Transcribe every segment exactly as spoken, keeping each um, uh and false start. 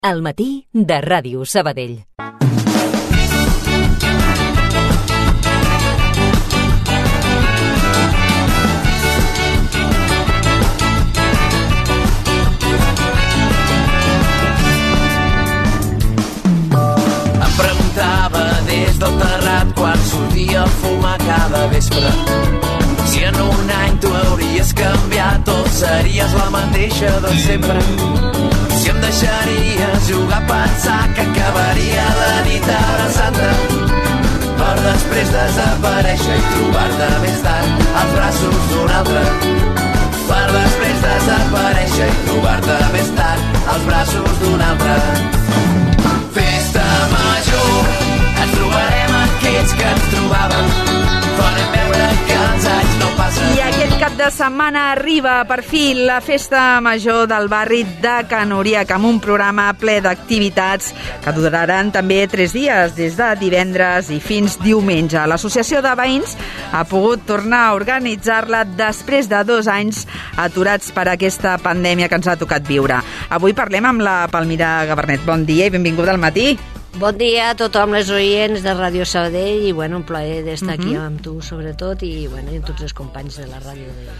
Al matí de Ràdio Sabadell. Em preguntava des del terrat quan sortia a fumar cada vespre si en un any tu hauries canviat o series la mateixa de sempre. Si em deixaries jugar a pensar que acabaria la nit abraçant-te per després desaparèixer i trobar-te més tard als braços d'un altre. Per després desaparèixer i trobar-te més tard als braços d'un altre. Festa major, ens trobarem aquells que ens trobàvem. Farem veure que els anys no passen. I aquest cap de setmana arriba per fi la festa major del barri de Can Oriac, amb un programa ple d'activitats que duraran també tres dies, des de divendres i fins diumenge. L'Associació de Veïns ha pogut tornar a organitzar-la després de dos anys aturats per aquesta pandèmia que ens ha tocat viure. Avui parlem amb la Palmira Gabarnet. Bon dia i benvinguda al matí. Bon dia a tothom les oients de Ràdio Sabadell i bueno, un plaer d'estar uh-huh. aquí amb tu sobretot i, bueno, i amb tots els companys de la ràdio de,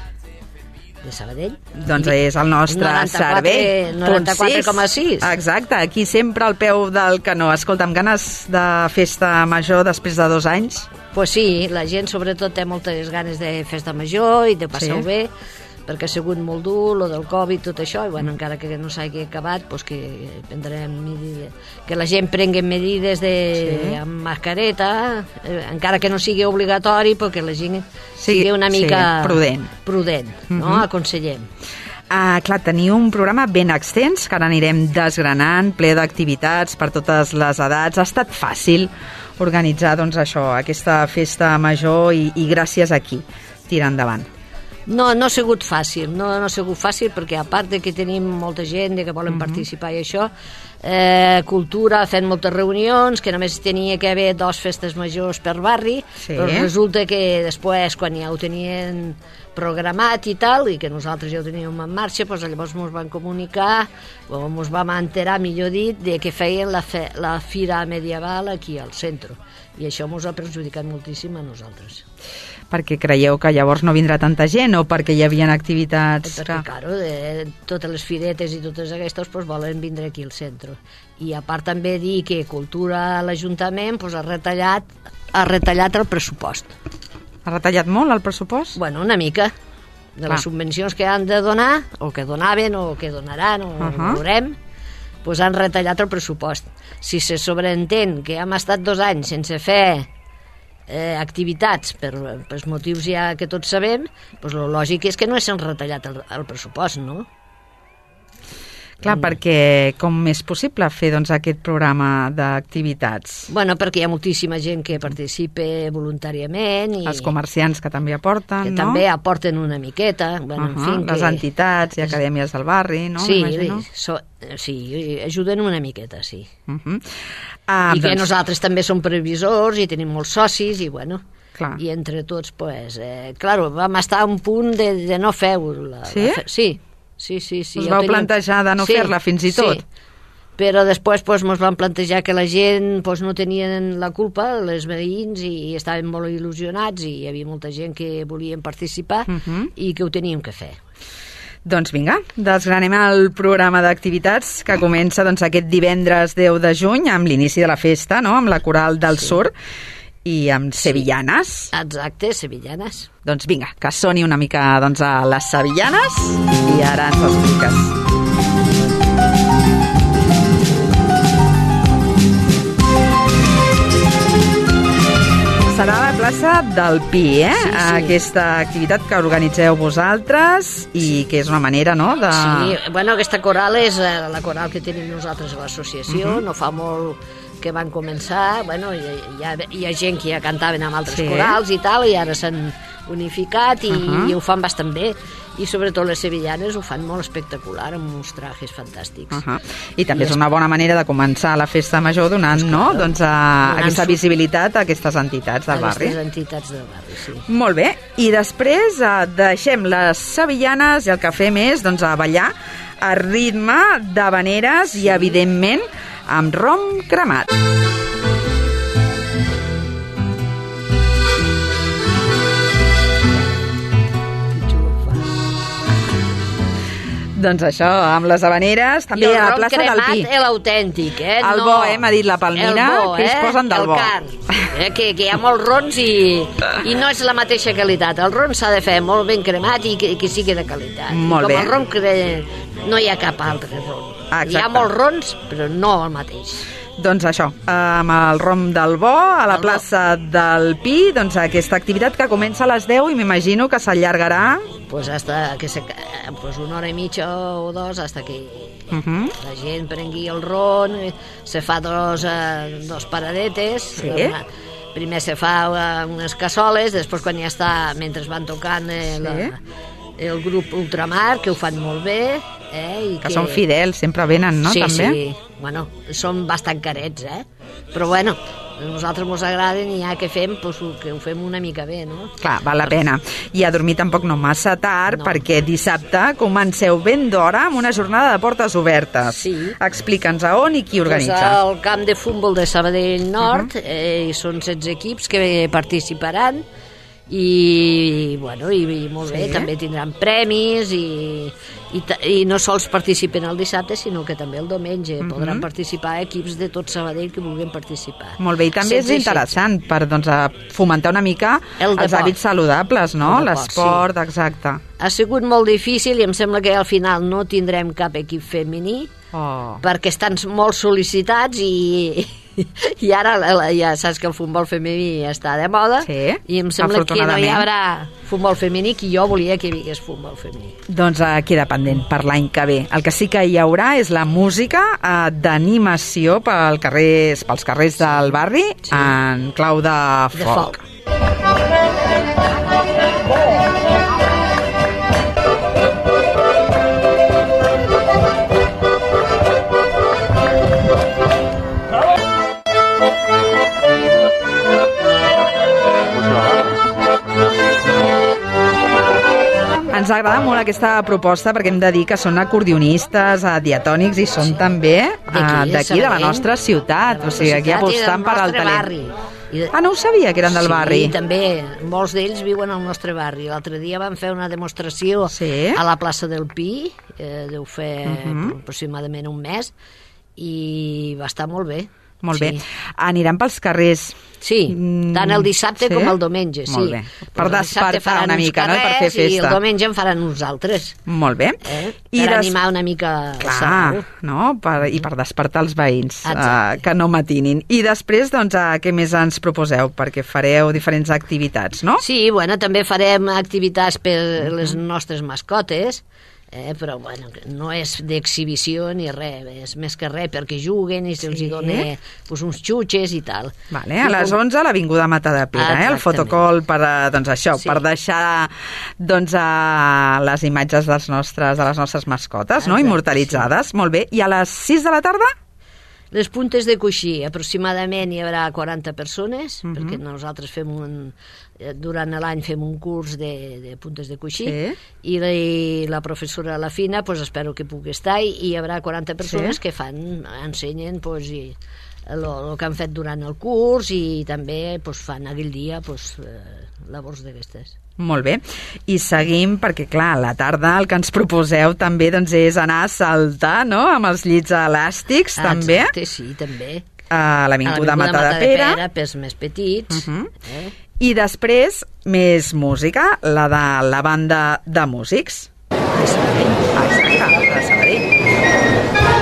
de Sabadell. Doncs és el nostre servei. noranta-quatre coma sis. Exacte, aquí sempre al peu del canó. Escolta, amb ganes de festa major després de dos anys? Pues sí, la gent sobretot té moltes ganes de festa major i de passar-ho sí. bé, perquè ha sigut molt dur, lo del Covid, tot això, i bueno, encara que no s'hagi acabat, pues que prendrem medides, que la gent prengui medides de, sí. amb mascareta, eh, encara que no sigui obligatori, perquè la gent sí, sigui una mica sí, prudent, prudent no? Uh-huh. Aconsellem. Ah, clar, teniu un programa ben extens, que ara anirem desgranant, ple d'activitats per totes les edats. Ha estat fàcil organitzar, doncs, això, aquesta festa major i, i gràcies a qui tira endavant? No, no ha sigut fàcil, no, no ha sigut fàcil perquè a part de que tenim molta gent que volen uh-huh. participar i això, eh, Cultura ha fet moltes reunions, que només tenia que haver dos festes majors per barri, sí. però resulta que després, quan ja ho tenien programat i tal, i que nosaltres ja ho teníem en marxa, doncs llavors ens van comunicar, o ens vam enterar, millor dit, de que feien la, fe, la fira medieval aquí al centre, i això ens ha perjudicat moltíssim a nosaltres. Perquè creieu que llavors no vindrà tanta gent o perquè hi havia activitats? Perquè, claro, de, totes les firetes i totes aquestes pues, volen vindre aquí al centre. I a part també dir que Cultura a l'Ajuntament pues, ha, retallat, ha retallat el pressupost. Ha retallat molt el pressupost? Bueno, una mica. De Clar. Les subvencions que han de donar, o que donaven, o que donaran, o uh-huh. veurem, pues han retallat el pressupost. Si se sobreentén que hem estat dos anys sense fer Eh, activitats per, per motius ja que tots sabem, doncs el lògic és que no s'han retallat el, el pressupost, no? Clar, mm. perquè com és possible fer doncs, aquest programa d'activitats? Bueno, perquè hi ha moltíssima gent que participa voluntàriament. I els comerciants que també aporten, que no? també aporten una miqueta. Bueno, uh-huh. en fi, les que... entitats i acadèmies del barri, no? Sí, so, sí, ajuden una miqueta, sí. Uh-huh. Ah, I que doncs... nosaltres també som previsors i tenim molts socis i bueno... Clar. I entre tots, pues, eh, claro, vam estar a un punt de, de no fer-ho. La, sí? La fe... Sí. Sí, sí, sí. Us vau plantejar de no sí, fer-la fins i tot? Sí, però després pues, ens van plantejar que la gent pues, no tenien la culpa, les veïns, i estaven molt il·lusionats i hi havia molta gent que volien participar uh-huh. i que ho teníem que fer. Doncs vinga, desgranem el programa d'activitats que comença doncs, aquest divendres deu de juny amb l'inici de la festa, no? Amb la Coral del sí. Sur i amb sí. sevillanes. Exacte, sevillanes. Doncs vinga, que soni una mica doncs, a les sevillanes i ara ens ho expliques. Serà a la plaça del Pi, eh? Sí, sí. Aquesta activitat que organitzeu vosaltres i sí. que és una manera, no? De... Sí, bueno, aquesta coral és la coral que tenim nosaltres a l'associació, uh-huh. no fa molt que van començar, bueno, hi ha, hi ha gent que ja cantaven amb altres sí. corals i tal, i ara s'han unificat i, uh Uh-huh. i ho fan bastant bé. I sobretot les sevillanes ho fan molt espectacular, amb uns trajes fantàstics. Uh -huh. I també I és una bona manera de començar la festa major donant, Pues no? claro. doncs, a, Donant aquesta su- visibilitat a aquestes entitats del barri. Aquestes entitats del barri, sí. Molt bé, i després eh, deixem les sevillanes i el que fem és doncs, a ballar a ritme d'habaneres i, evidentment, amb rom cremat. Doncs això, amb les habaneres, també I el a la rom plaça del cremat, Pi. eh, l'autèntic, eh? El no, bo, eh, m'ha dit la Palmira, el bo, que ells eh? posen del el bo. Car, eh? que, que hi ha molts rons i, i no és la mateixa qualitat. El ron s'ha de fer molt ben cremat i que, que sigui de qualitat. Molt I com bé. el ron cre... no hi ha cap altre ron. Ah, hi ha exacte. molts rons, però no el mateix. Doncs això, amb el rom del bo, a la Del bo. plaça del Pi, doncs aquesta activitat que comença a les deu i m'imagino que s'allargarà. Pues hasta que se, pues una hora i mitja o dos hasta que Uh -huh. la gent prengui el ron, eh, se fa dos, eh, dos paradetes, Sí. una, primer se fa eh, unes cassoles, després quan ja està, mentre van tocant eh, Sí. la, el grup Ultramar, que ho fan molt bé, eh, i Que són fidels, sempre venen, no? sí, també? sí, bueno, són bastant carets, eh? Però bueno, a nosaltres ens agraden i ja que fem, pues, que ho fem una mica bé, no? Clar, val la pena. I a dormir tampoc no massa tard, No. perquè dissabte comenceu ben d'hora amb una jornada de portes obertes. Sí. Explica'ns a on i qui organitza. Pues al camp de futbol de Sabadell Nord, uh -huh. eh, i són setze equips que participaran, i, bueno, i, i molt Sí. bé, també tindran premis i, i, ta- i no sols participen el dissabte, sinó que també el diumenge uh -huh. podran participar equips de tot Sabadell que vulguin participar. Molt bé, i també és setze i interessant per doncs, a fomentar una mica El els deport. hàbits saludables, no? El deport, L'esport, exacte. Ha sigut molt difícil i em sembla que al final no tindrem cap equip femení, Oh. perquè estan molt sol·licitats i, i ara la- la- ja saps que el futbol femení està de moda, Sí, i em sembla que no hi afortunadament. haurà futbol femení, que jo volia que hi hagués futbol femení. Doncs eh, queda pendent per l'any que ve. El que sí que hi haurà és la música eh, d'animació pel carrers, pels carrers del barri Sí. en clau de De folk. folk. Ens agrada molt aquesta proposta perquè hem de dir que són acordionistes, eh, diatònics i són també eh, D'aquí, d'aquí, de la Sabadell. nostra ciutat. De la O sigui, aquí ciutat i del apostant per al nostre talent. barri. I de- Ah, no ho sabia que eren del sí, barri. també. Molts d'ells viuen al nostre barri. L'altre dia van fer una demostració Sí. a la plaça del Pi, eh, deu fer Mhm. aproximadament un mes, i va estar molt bé. Molt sí. bé. Aniran pels carrers. Sí, Mm, tant el dissabte sí? com el diumenge, sí. Molt bé. Per Pues el dissabte despertar faran una uns mica, no? I per fer carrers, I festa. el diumenge en faran uns altres. Molt bé. Eh? I per des- animar una mica Clar, Sabadell. no? Per, i per despertar els veïns, Exacte. uh, que no matinin. I després, doncs, uh, què més ens proposeu? Perquè fareu diferents activitats, no? Sí, bueno, també farem activitats per les nostres mascotes, eh, però bueno, no és d'exhibició ni res, és més que res perquè juguen i se'ls Sí. hi dona pues, uns xutxes i tal. Vale, I a les com- onze a l'Avinguda Matadepera, eh? El Exactament. fotocall per, eh, doncs això, Sí. per deixar doncs, a les imatges dels nostres, de les nostres mascotes, no? Exacte, Immortalitzades. Molt bé. I a les sis de la tarda? Les puntes de coixí, aproximadament hi haurà quaranta persones, Mhm. perquè nosaltres fem un, eh, durant l'any fem un curs de, de puntes de coixí, Sí. i, la, i la professora La Fina, pues, espero que pugui estar, i hi haurà quaranta persones Sí. que fan, ensenyen pues, i, el que han fet durant el curs, i també pues, fan aquell dia pues, eh, labors d'aquestes. Molt bé. I seguim, perquè clar, a la tarda el que ens proposeu també doncs, és anar a saltar, no?, amb els llits elàstics, també, Exacte, sí, també. a l'Avinguda A Matadepera. Matadepera, pels més petits. Mhm. eh? I després, més música, la de la banda de músics. De Sabadell. Ah, exacte, de Sabadell.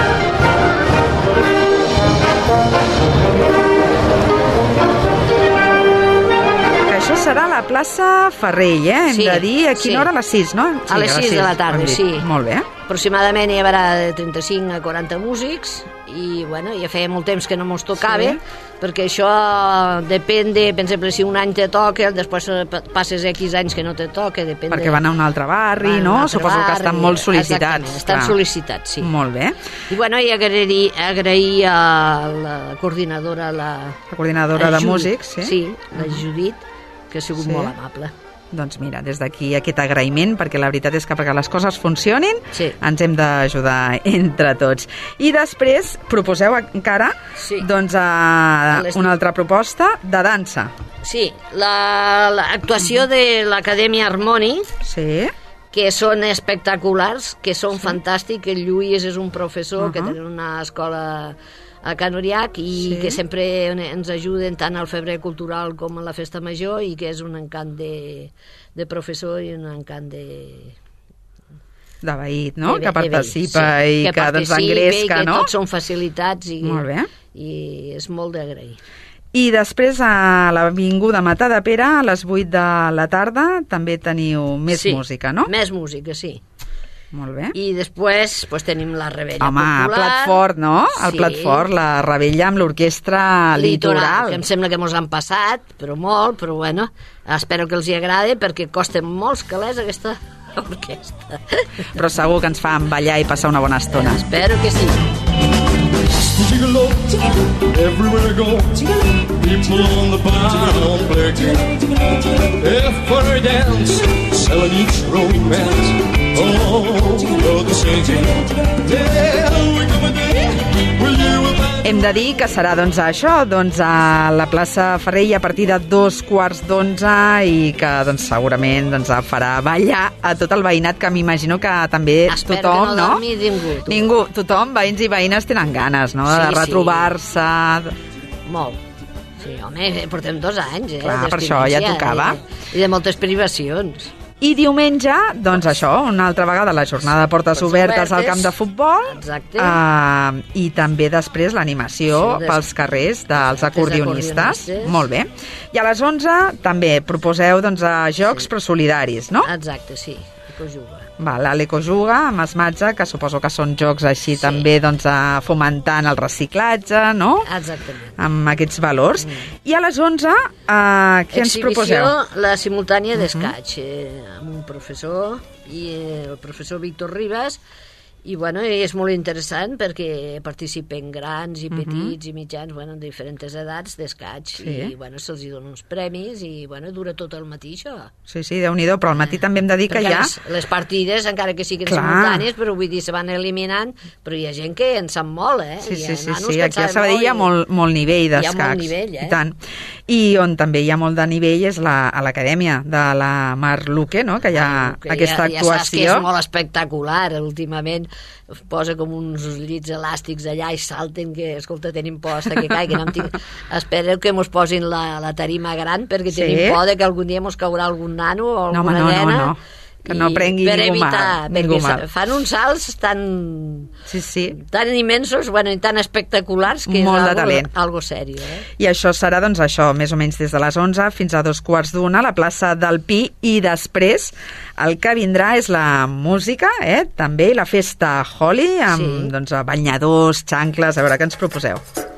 Que això serà a la plaça Ferrell, eh? Hem Sí, de dir a quina sí. hora? A les sis, no? A les sis de la tarda, hem dit. sí. Molt bé. aproximadament hi haurà de trenta-cinc a quaranta músics i bueno, ja feia molt temps que no mos tocava, sí. perquè això depèn de, per exemple, si un any te toca, després passes X anys que no te toca, depèn perquè de... van a un altre barri, no? Suposo barri, que estan molt sol·licitats. Estan clar. sol·licitats, sí. Molt bé. I bueno, i agrair, agrair a la coordinadora, la, la coordinadora la de Judit, músics, sí? Sí, la Judit, que ha sigut sí. molt amable. Doncs mira, des d'aquí aquest agraïment, perquè la veritat és que perquè les coses funcionin sí. ens hem d'ajudar entre tots. I després proposeu encara sí. doncs, a una altra proposta de dansa. Sí, l'actuació la, de l'Acadèmia Harmònic, sí. que són espectaculars, que són sí. fantàstics. El Lluís és un professor uh-huh. que té una escola a Can Uriach i sí. que sempre ens ajuden tant al febrer cultural com a la festa major i que és un encant de, de professor i un encant de... de veït, no? De, que participa de sí. i que, que doncs engresca, no? Que no? tots són facilitats i, molt bé. I és molt d'agrair. I després a l'Avinguda Matadepera a les vuit de la tarda també teniu més sí, música, no? Més música, sí. Molt bé. I després pues, tenim la Rebella Home, Popular. Home, plat fort, no? El sí. plat fort, la Rebella amb l'orquestra Litoral. Litoral. Que em sembla que mos han passat, però molt, però bueno, espero que els hi agrade perquè costa molts calés aquesta orquestra. Però segur que ens fan ballar i passar una bona estona. Espero que sí. Gigolo, everywhere I go, people on the bound play. Every dance, selling each romance. Oh, brother singing, there we come again. Will you Hem de dir que serà doncs això, doncs a la plaça Ferrell a partir de dos quarts d'onze i que doncs segurament doncs farà ballar a tot el veïnat, que m'imagino que també espero tothom, que no, dormi ningú, tu. Ningú, tothom, veïns i veïnes tenen ganes, no? De sí, retrobar-se. Sí. Molt. Sí, home, portem dos anys, eh? Clar, per això ja tocava. I de, i de moltes privacions. I diumenge, doncs això, una altra vegada la jornada de portes obertes al camp de futbol. Exacte. Uh, I també després l'animació sí, des... pels carrers dels acordionistes. Molt bé. I a les onze també proposeu doncs, a jocs sí. però solidaris, no? Exacte, sí. Ecojuga. Val, a l'Ecojuga, amb Esmatge, que suposo que són jocs així sí. també doncs, fomentant el reciclatge, no? Exactament. Amb aquests valors. Mm. I a les onze, uh, què ens proposeu? Exhibició, la simultània d'escaig, uh-huh. eh, amb un professor, i eh, el professor Víctor Ribas, i bueno, és molt interessant perquè participen grans i petits uh-huh. i mitjans, bueno, de diferents edats d'escaig, sí. i bueno, se'ls donen uns premis i bueno, dura tot el matí això. Sí, sí, Déu-n'hi-do, però al matí eh, també hem de dir que hi ha... Les, les partides, encara que siguin Clar. simultànies, però vull dir, se van eliminant, però hi ha gent que en sap molt, eh? Sí, sí, sí, sí. Aquí a Sabadell hi ha molt, molt nivell d'escacs. Hi ha molt nivell, eh? I tant. I on també hi ha molt de nivell és la, a l'Acadèmia de la Mar Luque, no? Que hi ha ah, aquesta ja, actuació. Ja saps que és molt espectacular, últimament posa com uns llits elàstics allà i salten que, escolta, tenim por hasta que caiguin. Tinc... Espero que mos posin la, la tarima gran perquè sí? tenim por de que algun dia mos caurà algun nano o alguna no, home, no, nena. No, no. Que no prengui per ningú evitar, mal. Ningú mal. Fan uns salts tan, sí, sí. tan immensos, bueno, i tan espectaculars que Molt és de algo, talent. algo sèrio. Eh? I això serà, doncs, això, més o menys des de les onze fins a dos quarts d'una a la plaça del Pi, i després el que vindrà és la música, eh? també la festa Holi, amb sí. doncs, banyadors, xancles, a veure què ens proposeu.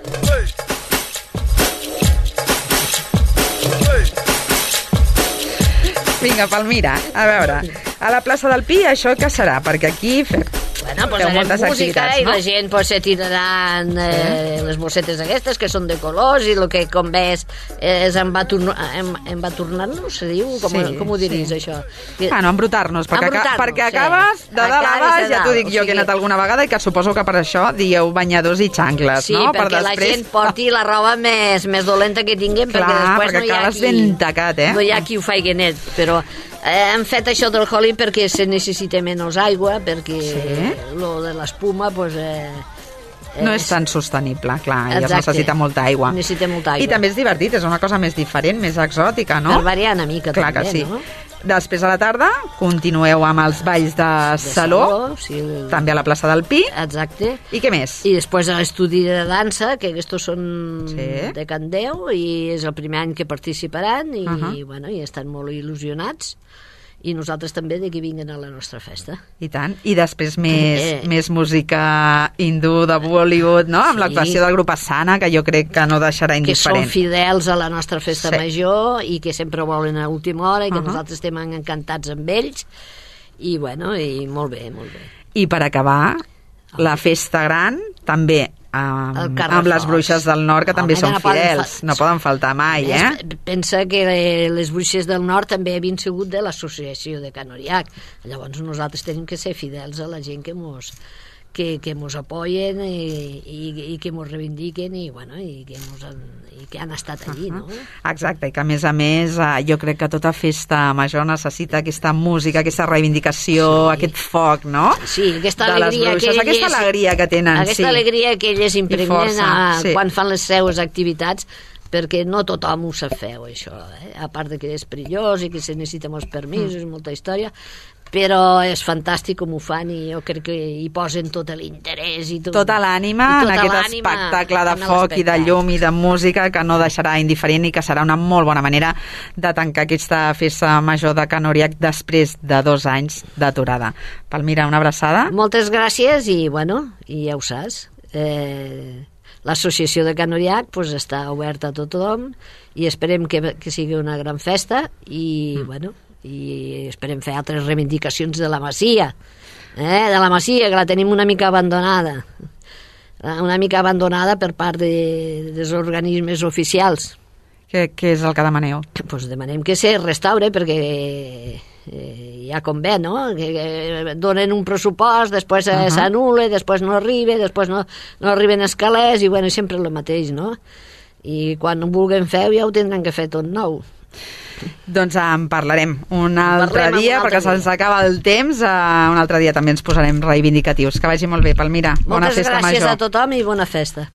Vinga, Palmira, a veure, a la plaça del Pi això què serà? Perquè aquí fem, bueno, pues feu moltes música activitats, i no? la gent pues, se tiraran eh, eh? les bossetes aquestes que són de colors i el que com ves és embaturnar-nos, se diu? Com, sí, com ho diries, sí. això? Que... Ah, no, embrutar-nos, perquè, embrutar perquè sí. acabes de dalt a baix, ja t'ho dic jo, o sigui... que he anat alguna vegada i que suposo que per això dieu banyadors i xancles, sí, no? Sí, perquè per després... la gent porti la roba més, més dolenta que tinguem, Clar, perquè després perquè no hi ha acabes qui... ben tacat, eh? No hi ha qui ho faci net, però... Eh, hem fet això del Holi perquè se necessita menys aigua, perquè sí? lo de l'espuma pues, eh, no és tan sostenible, clar, Exacte. i es necessita molta aigua. Necessita molta aigua. I també és divertit, és una cosa més diferent, més exòtica, no? Per variar una mica, clar també, que sí. no? Després a la tarda continueu amb els balls de, de saló, saló sí, el... també a la plaça del Pi. Exacte. I què més? I després l'estudi de dansa, que aquests són sí. de Can Déu, i és el primer any que participaran, i, uh -huh. i, bueno, i estan molt il·lusionats. i nosaltres també de que vinguin a la nostra festa. I tant. I després més, Eh. més música hindú de Bollywood, no? Amb Sí. l'actuació del grup Asana, que jo crec que no deixarà Que indiferent. són fidels a la nostra festa Sí. major i que sempre volen a última hora i que Uh-huh. nosaltres estem encantats amb ells i bueno, i molt bé, molt bé. I per acabar, la festa gran també amb, El Carrefoc. amb les bruixes del nord, que Home, també que són no poden fidels, fa- no poden faltar mai, eh? Es- Pensa que les bruixes del nord també havien sigut de l'associació de Can Oriac. Llavors nosaltres tenim que ser fidels a la gent que mos, que, que mos apoyen i, i, i que mos reivindiquen i, bueno, i, que mos han, i que han estat allí, no? Exacte, i que a més a més eh, jo crec que tota festa major necessita aquesta música, aquesta reivindicació, Sí. aquest foc, no? Sí, aquesta De les alegria bruixes, que aquesta elles, alegria que tenen, aquesta sí. alegria que elles impregnen força, a, sí. quan fan les seues activitats, perquè no tothom ho sap fer, això, eh? A part de que és perillós i que se necessita molts permisos i molta història, però és fantàstic com ho fan i jo crec que hi posen tot l'interès i tot, Tota l'ànima i en tota aquest l'ànima espectacle de en foc i de l'espectacle. llum i de música que no deixarà indiferent i que serà una molt bona manera de tancar aquesta festa major de Can Oriac després de dos anys d'aturada. Palmira, una abraçada. Moltes gràcies i, bueno, i ja ho saps, eh, l'associació de Can Oriac pues, està oberta a tothom i esperem que, que sigui una gran festa i, mm. bueno, i esperem fer altres reivindicacions de la Masia, eh, de la Masia, que la tenim una mica abandonada, una mica abandonada per part de, dels organismes oficials. Què, què és el que demaneu? Pues demanem que se restaure perquè eh, ja convé, no? Que, que donen un pressupost, després uh Uh-huh. -huh. s'anul·la, després no arriba, després no, no arriben els calés i bueno, sempre el mateix, no? I quan ho vulguem fer ja ho tindran que fer tot nou. Doncs en parlarem un altre Parlem dia, un altre perquè dia. se'ns acaba el temps. Uh, un altre dia també ens posarem reivindicatius. Que vagi molt bé, Palmira. Bona Moltes festa gràcies major. a tothom i bona festa.